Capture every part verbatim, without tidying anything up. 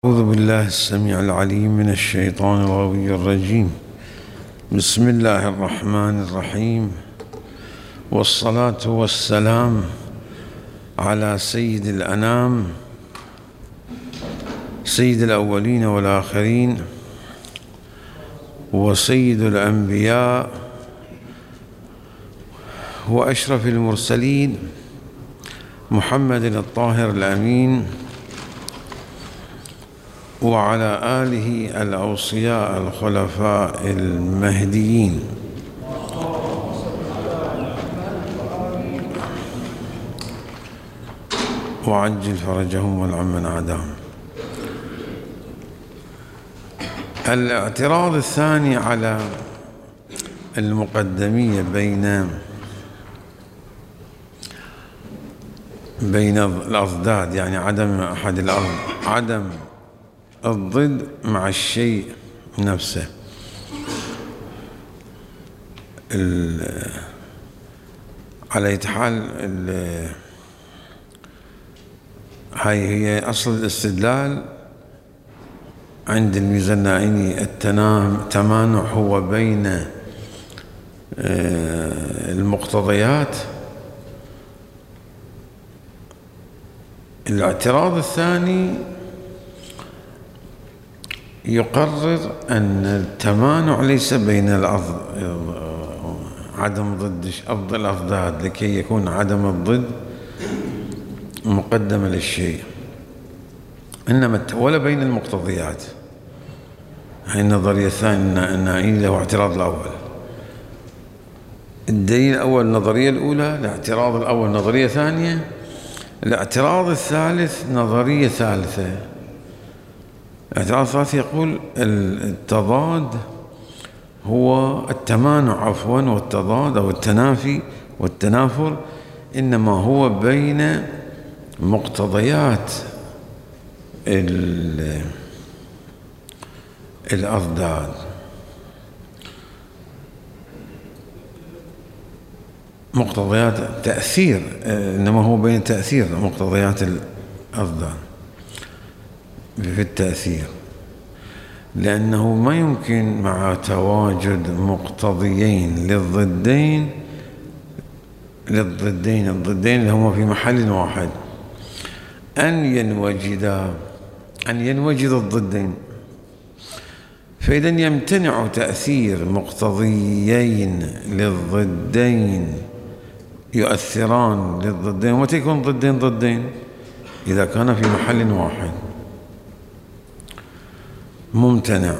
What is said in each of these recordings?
أعوذ بالله السميع العليم من الشيطان الغوي الرجيم. بسم الله الرحمن الرحيم، والصلاة والسلام على سيد الأنام سيد الأولين والآخرين وسيد الأنبياء وأشرف المرسلين محمد الطاهر الأمين وعلى آله الأوصياء الخلفاء المهديين وعجل فرجهم والعن من عاداهم. الاعتراض الثاني على المقدمية بين بين الأضداد، يعني عدم أحد الأرض عدم الضد مع الشيء نفسه. على أي حال هاي هي أصل الاستدلال عند الميزانائني. التمانع هو بين المقتضيات. الاعتراض الثاني يقرر أن التمانع ليس بين الأضد عدم ضد أفضل الأضداد، لكي يكون عدم الضد مقدمة للشيء، إنما ولا بين المقتضيات. هي النظرية الثانية النائية له اعتراض الأول. الدليل الأول النظرية الأولى، الاعتراض الأول نظرية ثانية، الاعتراض الثالث نظرية ثالثة. الاعتراض الثالث يقول التضاد هو التمانع عفوا والتضاد أو التنافي والتنافر إنما هو بين مقتضيات الأضداد. مقتضيات تأثير، إنما هو بين تأثير مقتضيات الأضداد في التأثير، لأنه ما يمكن مع تواجد مقتضيين للضدين للضدين الضدين اللي هما في محل واحد أن ينوجدا أن ينوجد الضدين. فإذا يمتنع تأثير مقتضيين للضدين يؤثران للضدين، ومتى يكون ضدين ضدين؟ إذا كان في محل واحد ممتنع،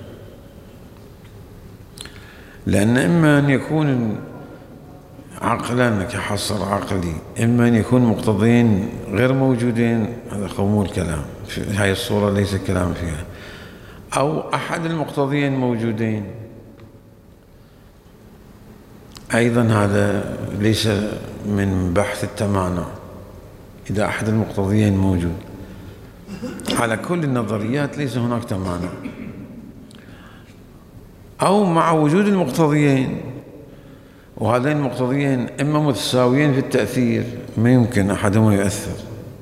لأن إما أن يكون عقلا كحصر عقلي، إما أن يكون مقتضين غير موجودين، هذا خمول كلام في هاي الصورة ليس كلام فيها، أو أحد المقتضيين موجودين أيضا، هذا ليس من بحث التمانع إذا أحد المقتضيين موجود. على كل النظريات ليس هناك تمانع، أو مع وجود المقتضيين، وهذين المقتضيين إما متساويين في التأثير، ما يمكن أحدهما يؤثر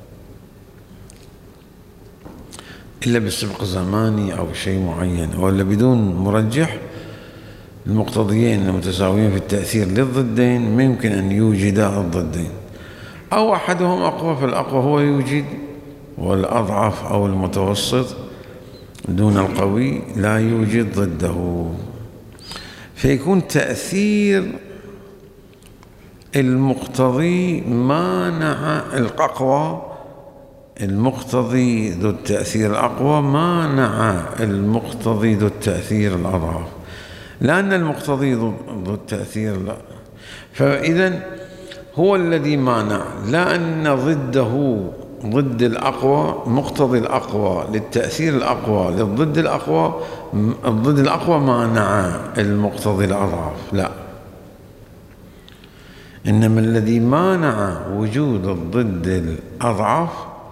إلا بالسبق الزماني أو شيء معين، ولا بدون مرجح. المقتضيين المتساويين في التأثير للضدين ما يمكن أن يوجدا الضدين، أو أحدهم أقوى، فالأقوى هو يوجد، والأضعف أو المتوسط دون القوي لا يوجد ضده. فيكون تأثير المقتضي مانع الأقوى، المقتضي ذو التأثير الأقوى مانع المقتضي ذو التأثير الأضعف، لأن المقتضي ذو التأثير لا. فإذا هو الذي مانع، لا أن ضده ضد الأقوى مقتضي الأقوى للتأثير الأقوى للضد الأقوى، الضد الأقوى مانع المقتضي الأضعف، لا، إنما الذي مانع وجود الضد الأضعف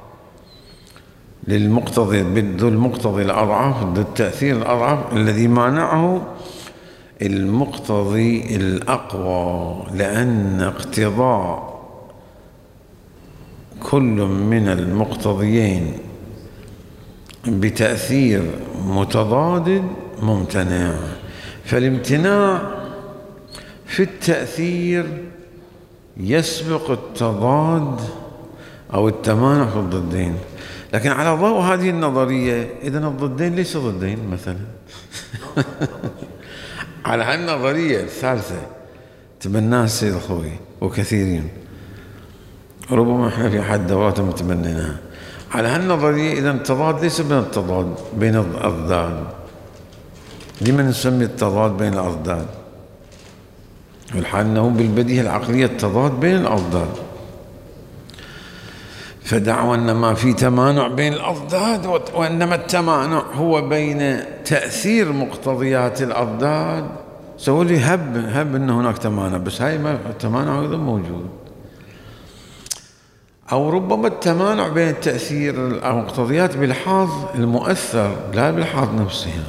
للمقتضي ذو المقتضي الأضعف ذو التأثير الأضعف، الذي مانعه المقتضي الأقوى، لأن اقتضاء كل من المقتضيين بتأثير متضاد ممتنع، فالامتناع في التأثير يسبق التضاد أو التمانع في الضدين. لكن على ضوء هذه النظرية إذن الضدين ليس ضدين مثلا. على هالنظرية الثالثة تبناها السيد الخوئي وكثيرين، ربما احنا في أحد دوراتهم تبنيناها. على هالنظرية إذن التضاد ليس بين التضاد بين الأضداد. لما نسمي التضاد بين الأضداد؟ والحال أنه بالبديهة العقلية التضاد بين الأضداد، فدعوى أن ما في تمانع بين الأضداد، وإنما التمانع هو بين تأثير مقتضيات الأضداد. سووا لي هب هب أن هناك تمانع، بس هاي ما التمانع أيضا موجود. أو ربما التمانع بين التأثير المقتضيات بلحاظ المؤثر لا بلحاظ نفسها.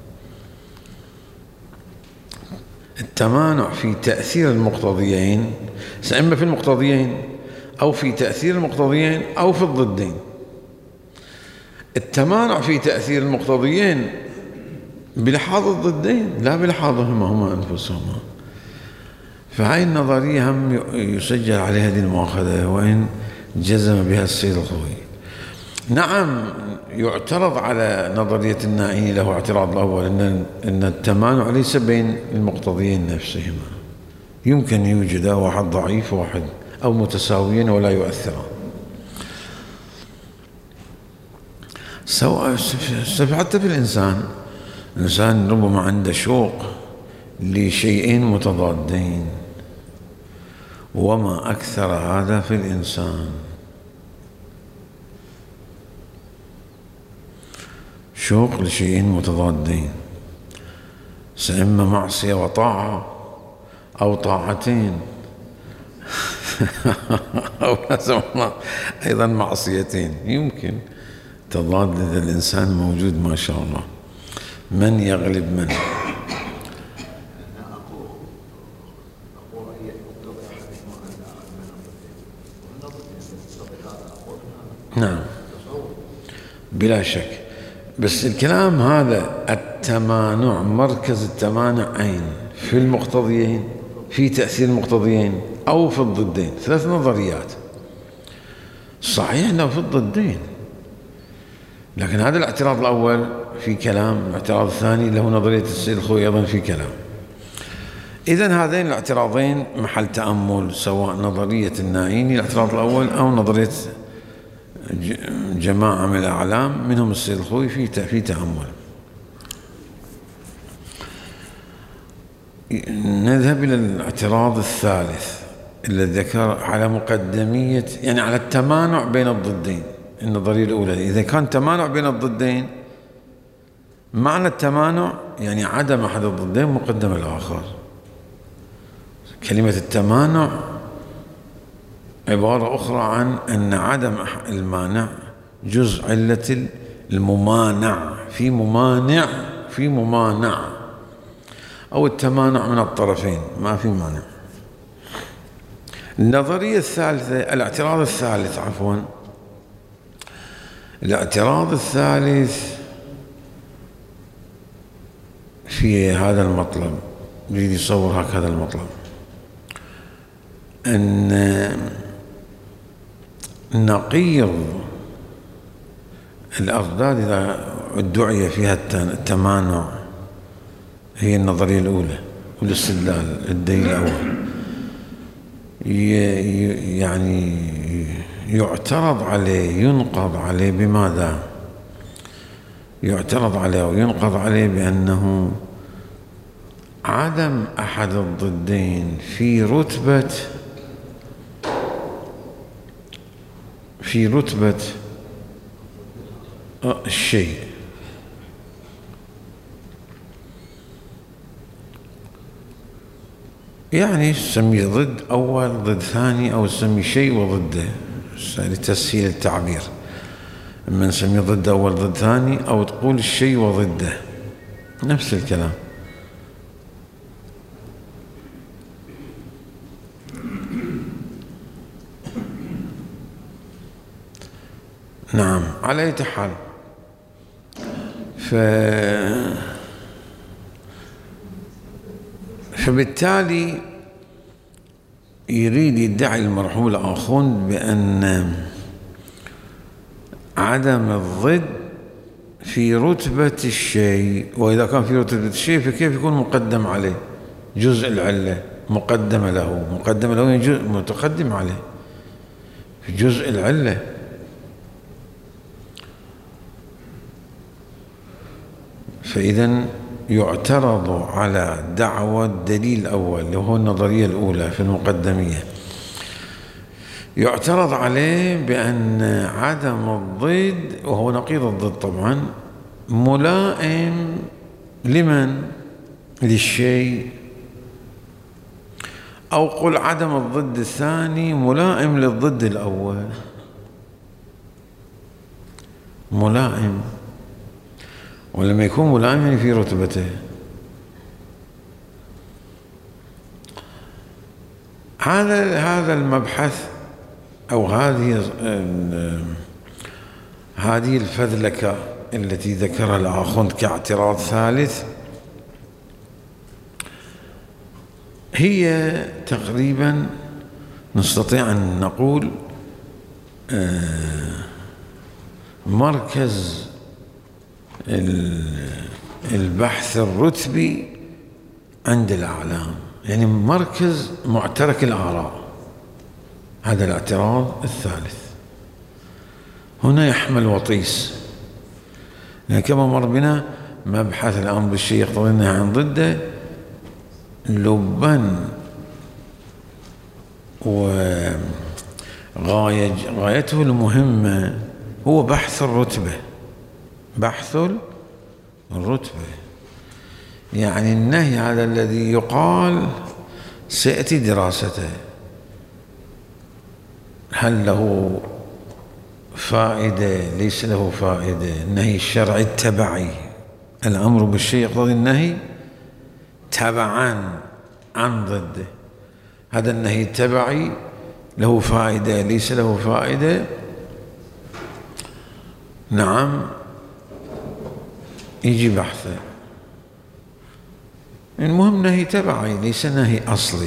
التمانع في تأثير المقتضيين، إما في المقتضيين أو في تأثير المقتضيين أو في الضدين. التمانع في تأثير المقتضيين بلحاظ الضدين لا بلحاظهما هما أنفسهما. فهاي النظرية هم يسجل عليها هذه المؤاخذة، وإن جزم بها السيد الخوئي. نعم يعترض على نظرية النائي، له اعتراض الأول أن أن التمانع ليس بين المقتضيين نفسهما، يمكن يوجد واحد ضعيف وواحد أو متساويين ولا يؤثران. سواء حتى في الإنسان، الإنسان ربما عنده شوق لشيئين متضادين، وما أكثر هذا في الإنسان. شوق لشيئين متضادين، إما معصية وطاعة أو طاعتين أو أيضا معصيتين. يمكن تضاد لدى الإنسان موجود ما شاء الله. من يغلب من؟ نعم بلا شك. بس الكلام هذا التمانع، مركز التمانع أين؟ في المقتضيين، في تأثير المقتضيين، أو في الضدين. ثلاث نظريات. صحيح أنه في الضدين، لكن هذا الاعتراض الأول في كلام، الاعتراض الثاني له نظرية السيد الخوئي أيضا في كلام. إذن هذين الاعتراضين محل تأمل، سواء نظرية النائيني الاعتراض الأول أو نظرية جماعة من الأعلام منهم السيد الخوئي في في تأمل. نذهب إلى الاعتراض الثالث الذي ذكر على مقدمية، يعني على التمانع بين الضدين. النظرية الأولى إذا كان تمانع بين الضدين، معنى التمانع يعني عدم أحد الضدين مقدم الآخر. كلمة التمانع عبارة أخرى عن أن عدم المانع جزء علة الممانع، في ممانع في ممانع، أو التمانع من الطرفين ما في مانع. النظرية الثالثة، الاعتراض الثالث عفوا الاعتراض الثالث في هذا المطلب، يريد يصور هكذا المطلب، أن نقيض الأضداد إذا ادعي فيها التمانع هي النظرية الأولى والاستدلال الدليل الأول، يعني يعترض عليه ينقض عليه بماذا؟ يعترض عليه وينقض عليه بأنه عدم أحد الضدين في رتبة في رتبة الشيء. يعني نسميه ضد أول ضد ثاني، أو نسميه شيء وضده لتسهيل التعبير. اما نسميه ضد أول ضد ثاني، أو تقول الشيء وضده نفس الكلام. نعم على أي حال ف فبالتالي يريد يدعي المرحوم الآخوند بأن عدم الضد في رتبة الشيء، وإذا كان في رتبة الشيء فكيف يكون مقدم عليه؟ جزء العلة مقدم له، مقدم له جزء متقدم عليه في جزء العلة. فإذا يعترض على دعوى الدليل الأول اللي هو النظرية الأولى في المقدمية، يعترض عليه بأن عدم الضد، وهو نقيض الضد طبعا، ملائم لمن؟ للشيء. أو قل عدم الضد الثاني ملائم للضد الأول، ملائم، ولما يكون ملائم في رتبته. هذا هذا المبحث أو هذه هذه الفذلكة التي ذكرها الآخوند كاعتراض ثالث هي تقريبا نستطيع أن نقول مركز البحث الرتبي عند الأعلام، يعني مركز معترك الآراء. هذا الاعتراض الثالث هنا يحمل وطيس، يعني كما مر بنا مبحث الأمر بالشيء يقتضي النهي عن ضده، لبا وغاية غايته المهمة هو بحث الرتبة، بحث الرتبة، يعني النهي هذا الذي يقال سيأتي دراسته، هل له فائدة ليس له فائدة؟ النهي الشرعي التبعي، الأمر بالشيء يقتضي النهي تبعا عن ضده، هذا النهي التبعي له فائدة ليس له فائدة؟ نعم يجي بحثه. المهم نهي تبعي ليس نهي أصلي،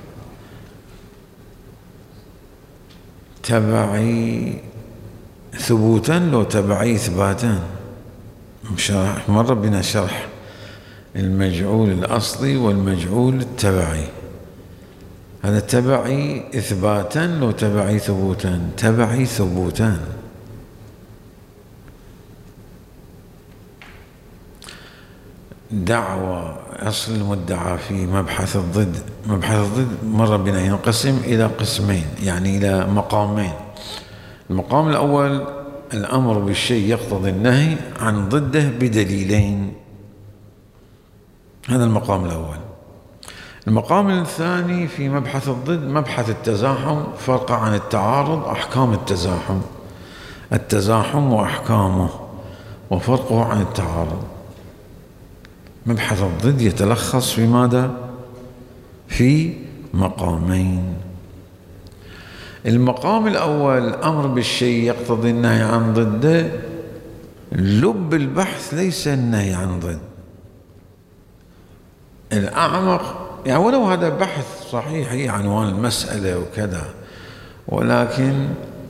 تبعي ثبوتا لو تبعي إثباتا. مر بنا شرح المجعول الأصلي والمجعول التبعي، هذا تبعي إثباتا لو تبعي ثبوتا، تبعي ثبوتان. دعوى أصل المدعى في مبحث الضد، مبحث الضد مر بنا ينقسم إلى قسمين، يعني إلى مقامين. المقام الأول الأمر بالشيء يقتضي النهي عن ضده بدليلين، هذا المقام الأول. المقام الثاني في مبحث الضد مبحث التزاحم، فرق عن التعارض أحكام التزاحم، التزاحم وأحكامه وفرقه عن التعارض. مبحث الضد يتلخص في ماذا؟ في مقامين. المقام الأول الأمر بالشيء يقتضي النهي عن ضده، لب البحث ليس النهي عن ضد، الأعمق، يعني ولو هذا بحث صحيح هي عنوان المسألة وكذا، ولكن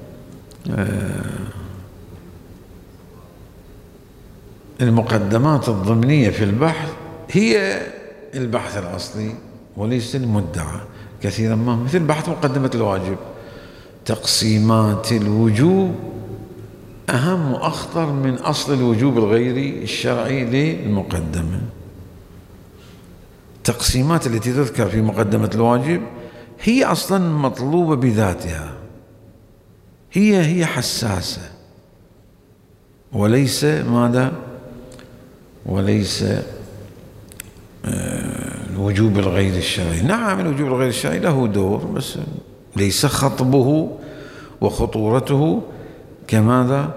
المقدمات الضمنية في البحث هي البحث الأصلي وليس المدعى كثيرا ما، مثل بحث مقدمة الواجب، تقسيمات الوجوب أهم وأخطر من أصل الوجوب الغيري الشرعي للمقدمة. التقسيمات التي تذكر في مقدمة الواجب هي أصلا مطلوبة بذاتها، هي هي حساسة، وليس ماذا؟ وليس الوجوب الغير الشرعي. نعم الوجوب الغير الشرعي له دور، بس ليس خطبه وخطورته كماذا؟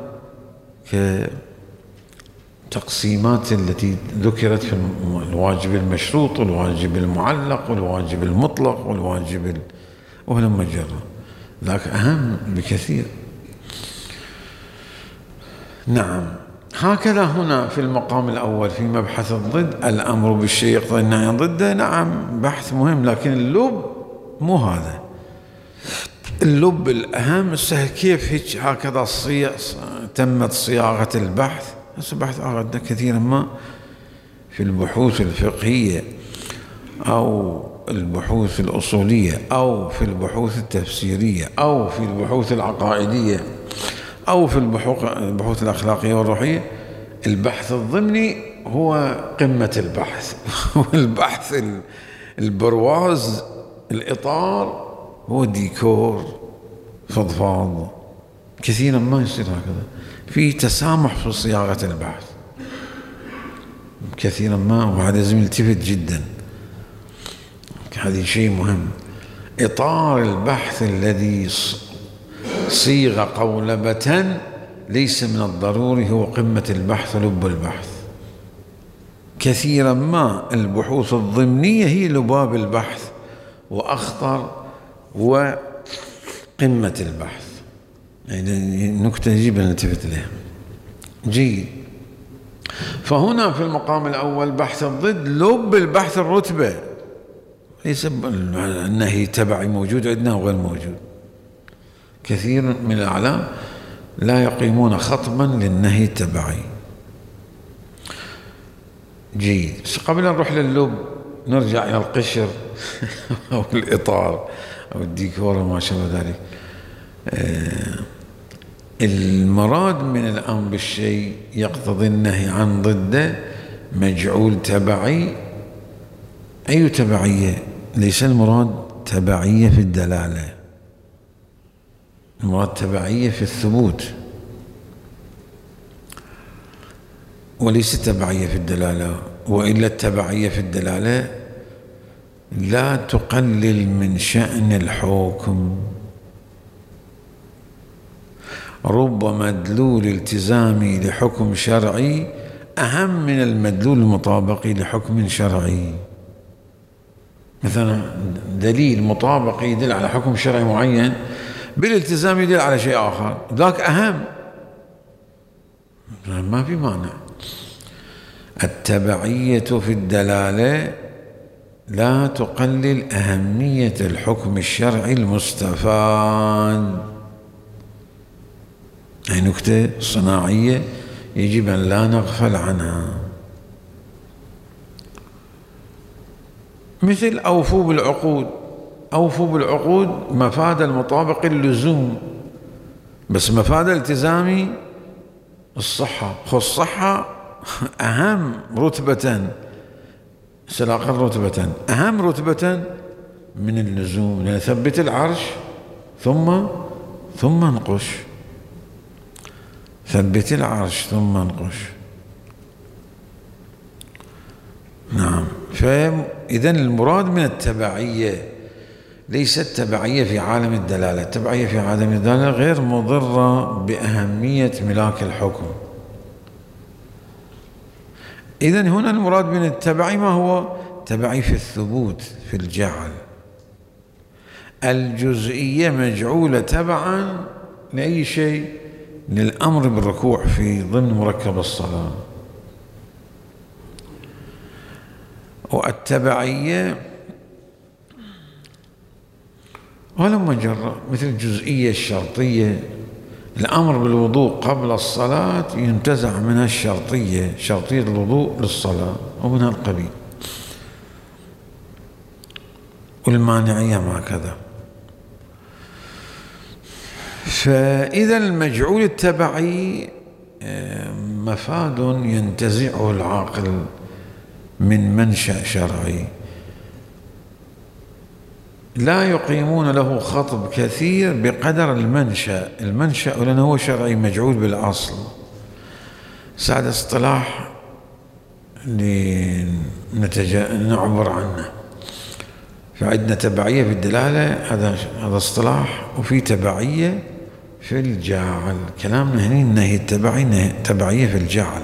كتقسيمات التي ذكرت في الواجب المشروط والواجب المعلق والواجب المطلق والواجب ال... ولما جرى ذاك أهم بكثير. نعم هكذا هنا في المقام الأول في مبحث الضد، الأمر بالشيء يقتضي النهي عن ضده، نعم بحث مهم، لكن اللب مو هذا. اللب الأهم السهل كيف هيك هكذا الصيغ تمت صياغة البحث. هسه بحث آخر كثيرا ما في البحوث الفقهية أو البحوث الأصولية أو في البحوث التفسيرية أو في البحوث العقائدية أو في البحوث الأخلاقية والروحية، البحث الضمني هو قمة البحث والبحث البرواز الإطار هو ديكور فضفاض. كثيرا ما يصير هكذا، في تسامح في صياغة البحث كثيرا ما، وهذا لازم يلتفت جدا، هذا شيء مهم. إطار البحث الذي صيغ قولبة ليس من الضروري هو قمة البحث لب البحث. كثيرا ما البحوث الضمنية هي لباب البحث وأخطر وقمة البحث. يعني نكتة يجب أن نلتفت لها. جيد. فهنا في المقام الأول بحث الضد لب البحث الرتبة، ليس النهي تبعي موجود عندنا وغير موجود. كثير من الأعلام لا يقيمون خطبا للنهي التبعي. جيد. قبل أن نروح لللب نرجع إلى القشر أو الإطار أو الديكور وما شابه ذلك. المراد من الأمر بالشيء يقتضي النهي عن ضده مجعول تبعي. أي تبعية؟ ليس المراد تبعية في الدلالة، المراد تبعية في الثبوت، وليس تبعية في الدلالة. وإلا التبعية في الدلالة لا تقلل من شأن الحكم. رب مدلول التزامي لحكم شرعي أهم من المدلول المطابقي لحكم شرعي. مثلا دليل مطابق يدل على حكم شرعي معين، بالالتزام يدل على شيء آخر، ذاك أهم، ما في مانع. التبعية في الدلالة لا تقلل أهمية الحكم الشرعي المستفاد. هي نكتة صناعية يجب أن لا نغفل عنها. مثل أوفوا بالعقود، أوفوا بالعقود مفاد المطابق اللزوم، بس مفاد الالتزامي الصحة. خو الصحة أهم رتبة، سلاقا رتبة أهم رتبة من اللزوم، لنثبت العرش ثم ثم انقش، ثبت العرش ثم انقش. نعم. فإذن المراد من التبعية ليست تبعية في عالم الدلالة، التبعية في عالم الدلالة غير مضرة بأهمية ملاك الحكم. إذن هنا المراد من التبعي ما هو؟ تبعي في الثبوت، في الجعل. الجزئية مجعولة تبعا لأي شيء؟ للأمر بالركوع في ضمن مركب الصلاة. والتبعية ولما جرى مثل الجزئية الشرطية، الأمر بالوضوء قبل الصلاة ينتزع منها الشرطية، شرطية الوضوء للصلاة ومن هالقبيل. والمانعية ما كذا. فإذا المجعول التبعي مفاد ينتزعه العاقل من منشأ شرعي، لا يقيمون له خطب كثير بقدر المنشأ. المنشأ لأنه هو شرعي مجعول بالأصل. سعد اصطلاح لنعبر عنه. فعندنا تبعية في الدلالة، هذا هذا اصطلاح، وفي تبعية في الجعل. كلامنا هنا النهي التبعي تبعية في الجعل.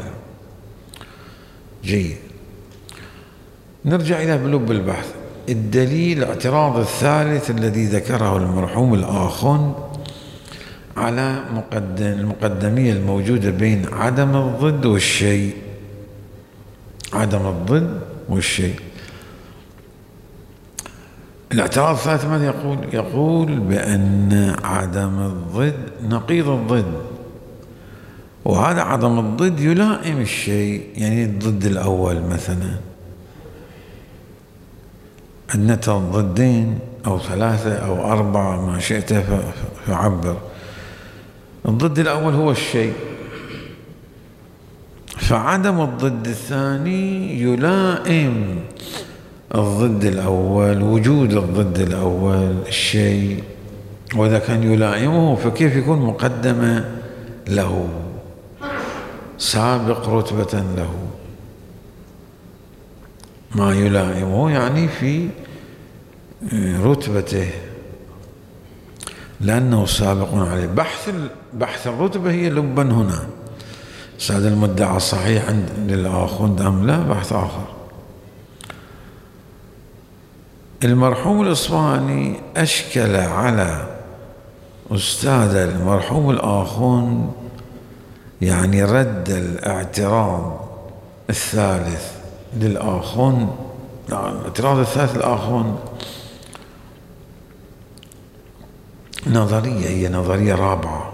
جيد. نرجع إلى بلب البحث. الدليل الاعتراض الثالث الذي ذكره المرحوم الآخون على مقدم المقدمية الموجودة بين عدم الضد والشيء. عدم الضد والشيء. الاعتراض الثالث ماذا يقول؟ يقول بأن عدم الضد نقيض الضد، وهذا عدم الضد يلائم الشيء. يعني الضد الأول مثلا عندنا ضدين أو ثلاثة أو أربعة ما شئت فعبر. الضد الأول هو الشيء، فعدم الضد الثاني يلائم الضد الأول، وجود الضد الأول الشيء، وإذا كان يلائمه فكيف يكون مقدمة له، سابق رتبة له؟ ما يلائمه يعني في رتبته لأنه سابق عليه. بحث بحث الرتبة هي لبا هنا. هذا المدعى صحيح عند للآخوند أم لا؟ بحث آخر. المرحوم الإصفهاني أشكل على أستاذ المرحوم الآخوند، يعني رد الاعتراض الثالث للآخوند. الاعتراض الثالث للآخوند نظرية، هي نظرية رابعة.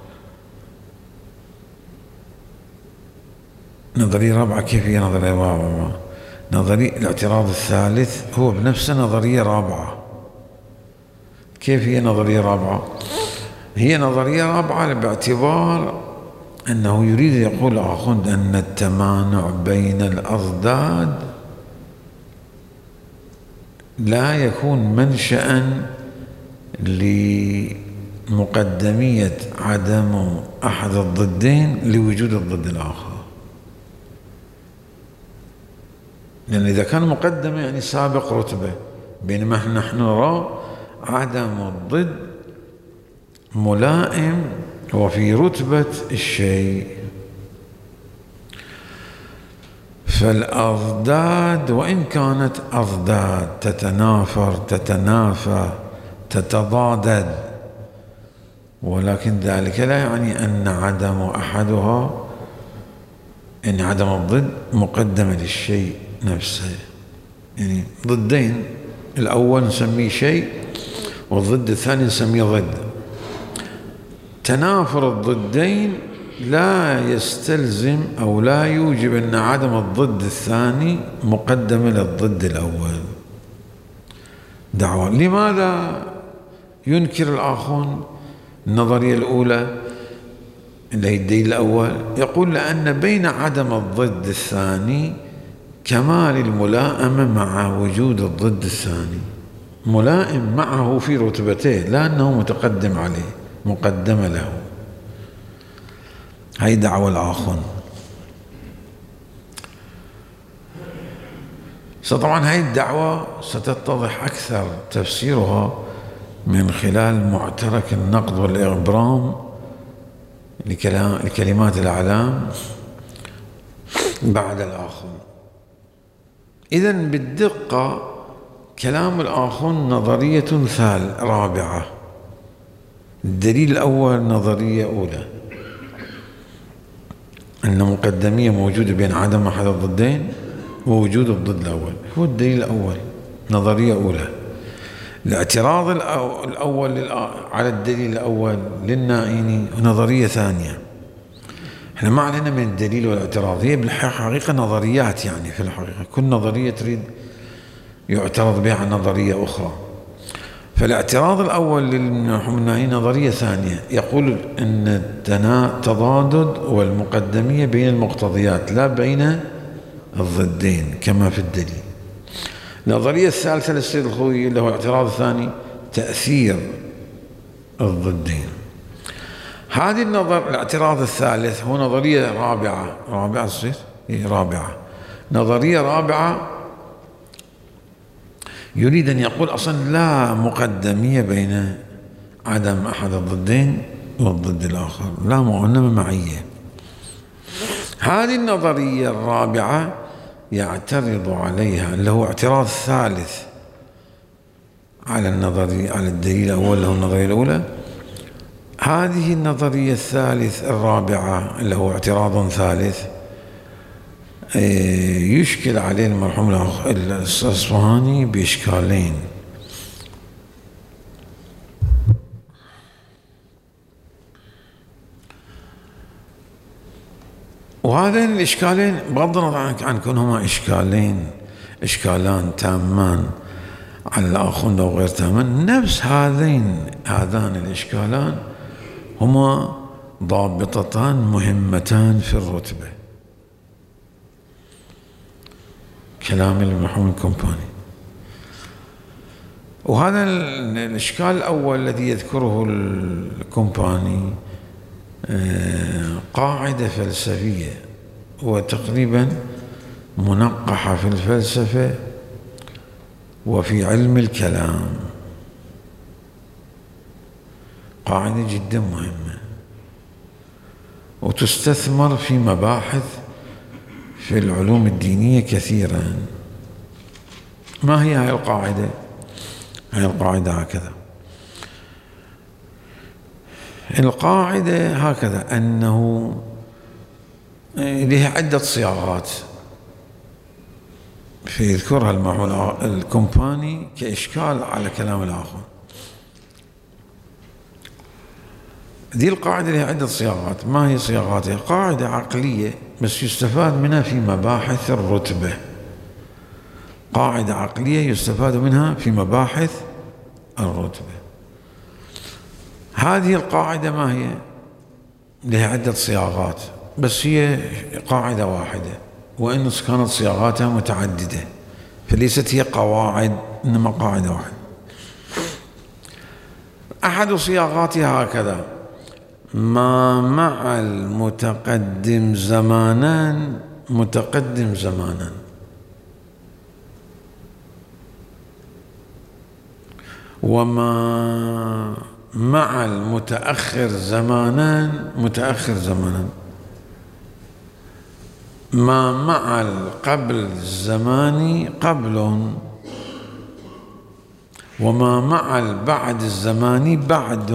نظرية رابعة كيف هي نظرية رابعة؟ نظرية الاعتراض الثالث هو بنفسه نظرية رابعة. كيف هي نظرية رابعة؟ هي نظرية رابعة باعتبار أنه يريد يقول آخوند أن التمانع بين الأضداد لا يكون منشأ لمقدمية عدم أحد الضدين لوجود الضد الآخر. لأن إذا كان مقدمة يعني سابق رتبة، بينما نحن نرى عدم الضد ملائم وفي رتبة الشيء. فالأضداد وإن كانت أضداد تتنافر تتنافى تتضادد، ولكن ذلك لا يعني أن عدم أحدها، أن عدم الضد مقدمة للشيء نفسه. يعني ضدين، الأول نسميه شيء والضد الثاني نسميه ضد. تنافر الضدين لا يستلزم أو لا يوجب أن عدم الضد الثاني مقدمة للضد الأول. دعوة. لماذا ينكر الآخون النظرية الأولى اللي هي الدليل الأول؟ يقول لأن بين عدم الضد الثاني كمال الملائمة مع وجود الضد الثاني، ملائم معه في رتبته، لا أنه متقدم عليه مقدمة له. هي دعوة الآخون. طبعا هذه الدعوة ستتضح أكثر تفسيرها من خلال معترك النقد والإغبرام لكلمات الأعلام بعد الآخون. إذن بالدقة كلام الآخون نظرية ثال رابعة. الدليل الأول نظرية أولى، أن مقدمية موجودة بين عدم أحد الضدين ووجود الضد الأول، هو الدليل الأول، نظرية أولى. الاعتراض الأول على الدليل الأول للنائيني نظرية ثانية. احنا ما علينا من الدليل والاعتراض، هي بالحقيقة نظريات. يعني في الحقيقة كل نظرية تريد يعترض بها عن نظرية أخرى. فالاعتراض الأول للنائيني نظرية ثانية، يقول أن التضادد والمقدمية بين المقتضيات لا بين الضدين كما في الدليل. النظرية الثالثة للسيد الخوئي اللي هو الاعتراض الثاني تأثير الضدين. هذه النظر الاعتراض الثالث هو نظرية رابعة. رابعة السيد إيه رابعة نظرية رابعة يريد أن يقول أصلا لا مقدمية بين عدم أحد الضدين والضد الآخر، لا وإنما معية. هذه النظرية الرابعة يعترض عليها اللي هو اعتراض ثالث على النظرية على الدليل الأول اللي هو النظرية الأولى، هذه النظرية الثالث الرابعة اللي هو اعتراض ثالث يشكل عليه المرحوم الأصفهاني بإشكالين. وهذين الإشكالين بغض النظر عن كونهما إشكالين إشكالان تامان على الآخرين أو غير تامان، نفس هذين هذان الإشكالان هما ضابطتان مهمتان في الرتبة. كلام المرحوم الكومباني. وهذا الإشكال الأول الذي يذكره الكومباني قاعدة فلسفية وتقريبا منقحة في الفلسفة وفي علم الكلام، قاعدة جدا مهمة وتستثمر في مباحث في العلوم الدينية كثيرا. ما هي هاي القاعدة؟ هاي القاعدة هكذا، القاعدة هكذا أنه لها عدة صياغات فيذكرها المرحوم الكومباني كإشكال على كلام الآخر. ذي القاعدة لها عدة صياغات. ما هي صياغاتها؟ قاعدة عقلية بس يستفاد منها في مباحث الرتبة، قاعدة عقلية يستفاد منها في مباحث الرتبة. هذه القاعدة ما هي؟ لها عدة صياغات بس هي قاعدة واحدة، وإن كانت صياغاتها متعددة فليست هي قواعد إنما قاعدة واحدة. أحد صياغاتها هكذا: ما مع المتقدم زمانا متقدم زمانا، وما مع المتأخر زمانا متأخر زمانا، ما مع القبل الزمان قبل، وما مع البعد الزمان بعد.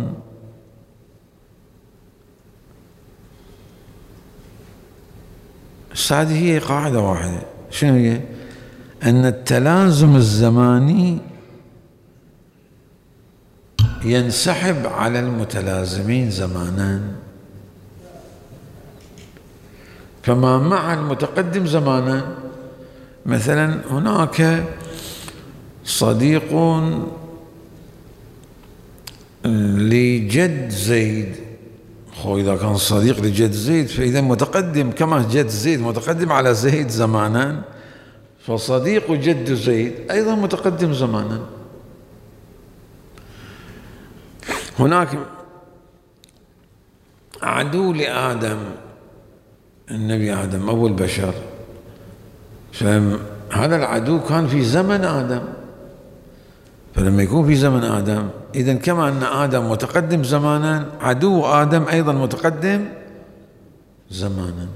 هذه هي قاعدة واحدة. شنو هي؟ أن التلازم الزماني ينسحب على المتلازمين زمانا. فما مع المتقدم زمانا، مثلا هناك صديق لجد زيد، خو إذا كان صديق لجد زيد فإذا متقدم كما جد زيد متقدم على زيد زمانا، فصديق جد زيد أيضا متقدم زمانا. هناك عدو لآدم، النبي آدم أبو البشر، فهذا العدو كان في زمن آدم، فلما يكون في زمن آدم إذن كما أن آدم متقدم زمانا، عدو آدم أيضا متقدم زمانا.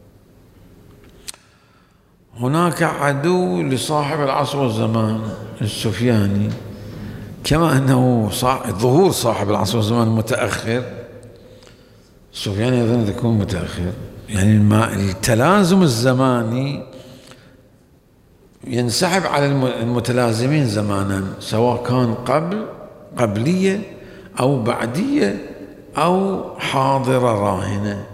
هناك عدو لصاحب العصر والزمان السفياني، كما أنه ظهور صاحب العصر والزمان متأخر، السفياني أيضا يكون متأخر. يعني التلازم الزماني ينسحب على المتلازمين زمانا، سواء كان قبل قبلية أو بعدية أو حاضرة راهنة.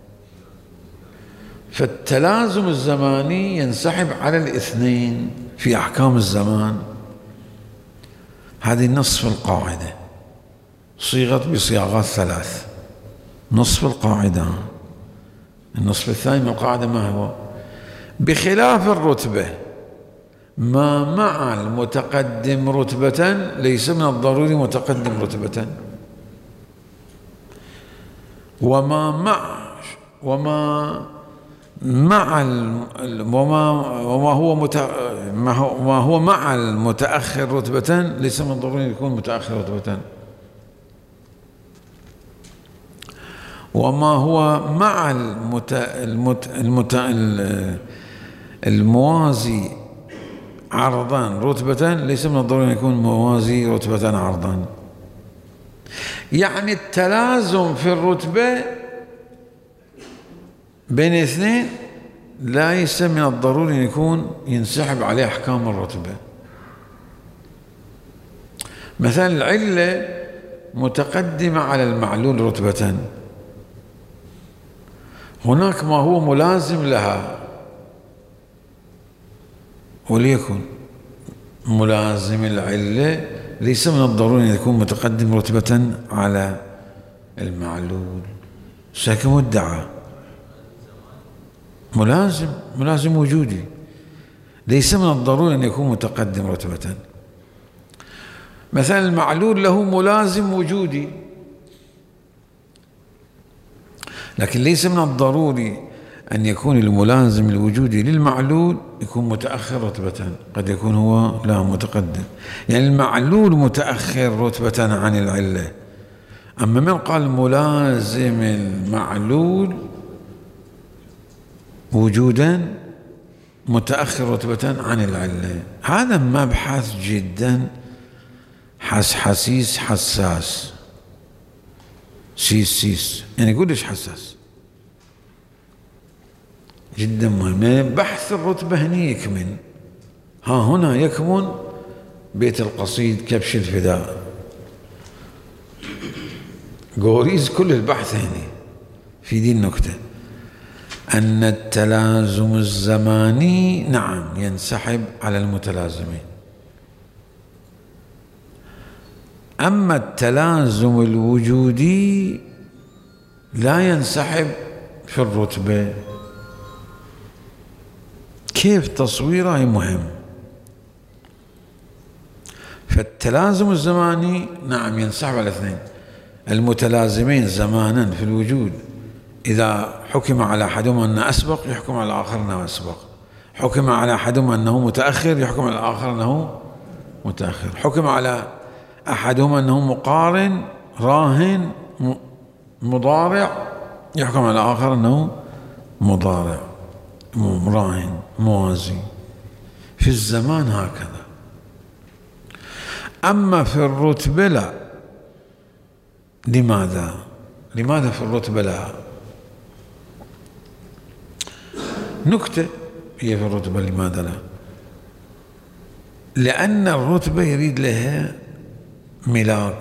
فالتلازم الزماني ينسحب على الاثنين في أحكام الزمان. هذه نصف القاعدة، صيغت بصياغات ثلاث. نصف القاعدة. النصف الثاني من القاعدة ما هو؟ بخلاف الرتبة، ما مع المتقدم رتبة ليس من الضروري متقدم رتبة، وما مع وما مع وما وما هو مت ما هو ما هو مع المتأخر رتبة ليس من الضروري يكون متأخر رتبة، وما هو مع المت المت المت الموازي عرضا رتبة ليس من الضروري أن يكون موازي رتبة عرضا. يعني التلازم في الرتبة بين اثنين ليس من الضروري أن يكون ينسحب عليه أحكام الرتبة. مثلا العلة متقدمة على المعلول رتبة، هناك ما هو ملازم لها، وليكن ملازم العلة ليس من الضروري أن يكون متقدم رتبة على المعلول. شك مدعى ملازم ملازم وجودي ليس من الضروري أن يكون متقدم رتبة. مثلا المعلول له ملازم وجودي، لكن ليس من الضروري أن يكون الملازم الوجودي للمعلول يكون متأخر رتبة، قد يكون هو لا متقدم. يعني المعلول متأخر رتبة عن العلة، أما من قال ملازم المعلول وجودا متأخر رتبة عن العلة، هذا مبحث جدا حسحسيس حساس سيس سيس، يعني كلش حساس جدا مهم. يعني بحث الرتبة هني يكمن، ها هنا يكمن بيت القصيد كبش الفداء قوريز، كل البحث هني في دي النكتة أن التلازم الزماني نعم ينسحب على المتلازمين، أما التلازم الوجودي لا ينسحب في الرتبة. كيف تصويره مهم. فالتلازم الزماني نعم ينسحب على الاثنين، المتلازمين زمانا في الوجود إذا حكم على أحدهما أنه أسبق يحكم على الآخر أنه أسبق، حكم على أحدهما أنه متأخر يحكم على الآخر أنه متأخر، حكم على أحدهما أنه مقارن راهن مضارع يحكم على الآخر أنه مضارع راهن موازي. في الزمان هكذا. أما في الرتبة لا. لماذا؟ لماذا في الرتبة لا؟ نكتة هي في الرتبة لماذا لا؟ لأن الرتبة يريد لها ملاك،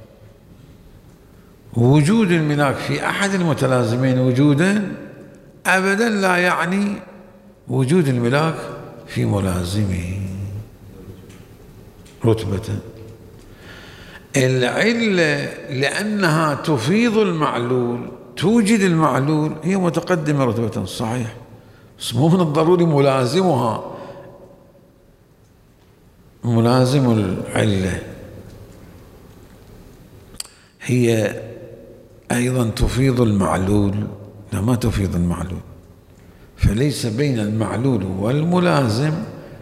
وجود الملاك في أحد المتلازمين وجودا أبدا لا يعني وجود الملاك في ملازمه رتبة. العلة لأنها تفيض المعلول توجد المعلول هي متقدمة رتبة صحيح، بس مو من الضروري ملازمها ملازم العلة، هي أيضا تفيض المعلول لا ما تفيض المعلول، فليس بين المعلول والملازم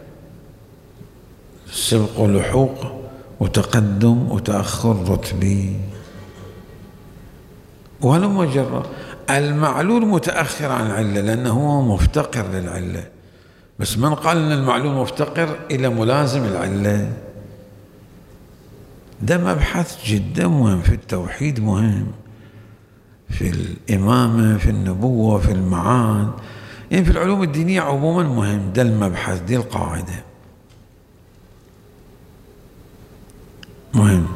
سبق ولحوق وتقدم وتأخر رتبي. وهلم جرى المعلول متأخر عن العلة لأنه هو مفتقر للعلة، بس من قال أن المعلول مفتقر إلى ملازم العلة؟ ده مبحث جدا مهم في التوحيد، مهم في الإمامة، في النبوة، في المعاد، يعني في العلوم الدينية عموما مهم. ده المبحث، دي القاعدة مهم،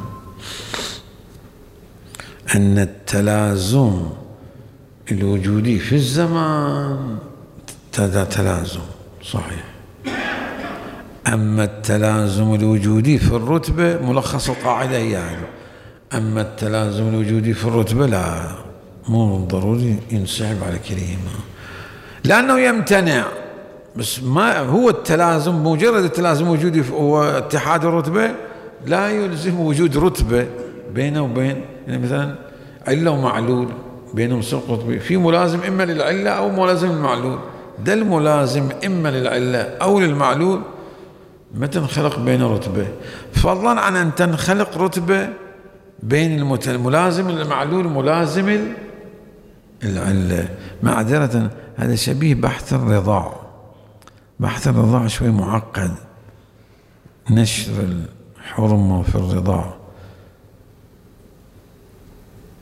أن التلازم الوجودي في الزمان هذا تلازم صحيح، أما التلازم الوجودي في الرتبة ملخص القاعدة هي هذا، أما التلازم الوجودي في الرتبة لا مو ضروري ينسحب على كلمة لأنه يمتنع. بس ما هو التلازم، مجرد التلازم وجودي هو اتحاد الرتبة لا يلزم وجود رتبة بينه وبين، يعني مثلا علة ومعلول بينهم سبق رتبي، في ملازم إما للعلة أو ملازم للمعلول، ده الملازم إما للعلة أو للمعلول ما تنخلق بين رتبة، فضلا عن أن تنخلق رتبة بين الملازم للمعلول ملازم العلة. معذرة هذا شبيه بحث الرضاع، بحث الرضاع شوي معقد، نشر الحرمة في الرضاع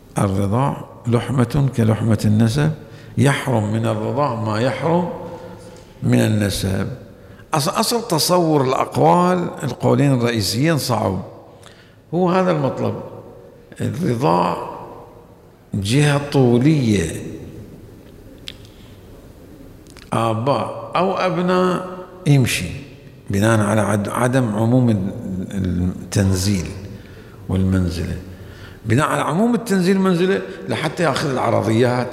الرضاع لحمة كلحمة النسب، يحرم من الرضاع ما يحرم من النسب. أصل, أصل تصور الأقوال القولين الرئيسيين صعب، هو هذا المطلب. الرضاع جهة طولية، آباء أو أبناء يمشي بناء على عدم عموم التنزيل والمنزلة. بناء على عموم التنزيل والمنزلة لحتى يأخذ العرضيات.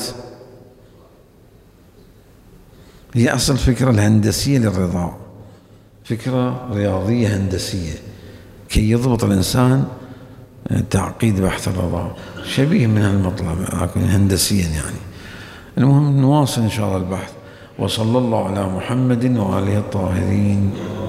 هي أصل الفكرة الهندسية للرضاع فكرة رياضية هندسية كي يضبط الإنسان تعقيد بحث الرضاع، شبيه من هالمطلب لكن هندسيا يعني. المهم نواصل إن شاء الله البحث. وصلى الله على محمد وآله الطاهرين.